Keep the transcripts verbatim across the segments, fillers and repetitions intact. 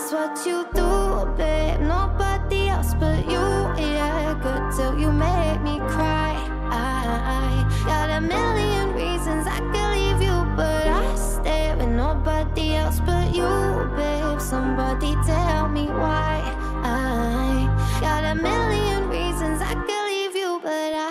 It's what you do, babe. Nobody else but you. Yeah, good till you make me cry. I got a million reasons I could leave you, but I stay with nobody else but you, babe. Somebody tell me why. I got a million reasons I could leave you, but I.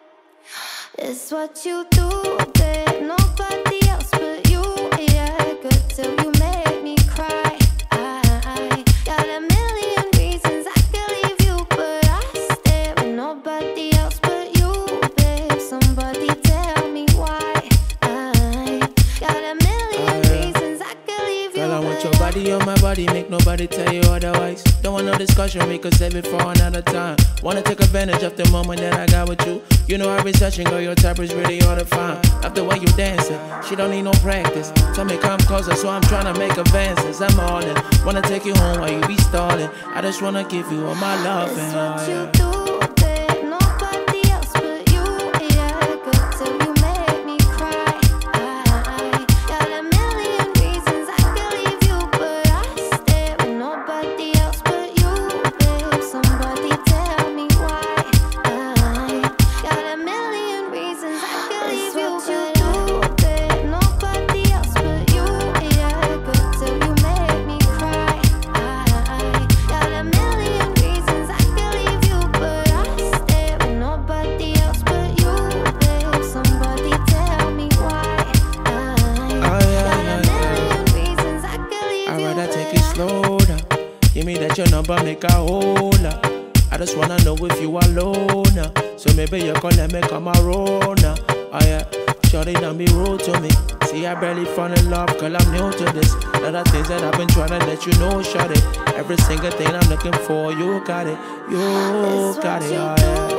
It's what you do, babe. Nobody else but you. Yeah, good till you make me cry. I got a million reasons I could leave you, but I stay with nobody else but you, babe. Somebody tell me why. I got a million reasons I could leave you. Girl, I want your body on my body, make nobody tell you otherwise. Don't want no discussion, we could save it for another time. Wanna take advantage of the moment that I got with you. You know I've been searching, girl, your type is really hard to find. Love the way you dancing, she don't need no practice. Tell me come closer, so I'm trying to make advances. I'm all in, wanna take you home while you be stalling. I just wanna give you all my love. It's and what all, you yeah. do, babe. Nobody else but you. Yeah, good till you make me cry. I got a million reasons I could leave you, but I stay with nobody else but you, babe. Somebody tell me why. I got a million reasons I could leave you, but you, babe. Nobody else but you. Yeah, good till you make me cry. I got a million reasons I could leave you, but I stay with nobody else but you, babe. Somebody tell me why. I got a million reasons I could leave I'd you, rather but take it slow down. Give me that your number, make a hold up. I just wanna know if you alone now. So maybe you can let me come around now. Oh yeah, shorty don't be rude to me. See, I barely fall in love, girl, I'm new to this. Lot of things that I've been trying to let you know, shorty. Every single thing I'm looking for, you got it. You It's got what it, you oh do, yeah.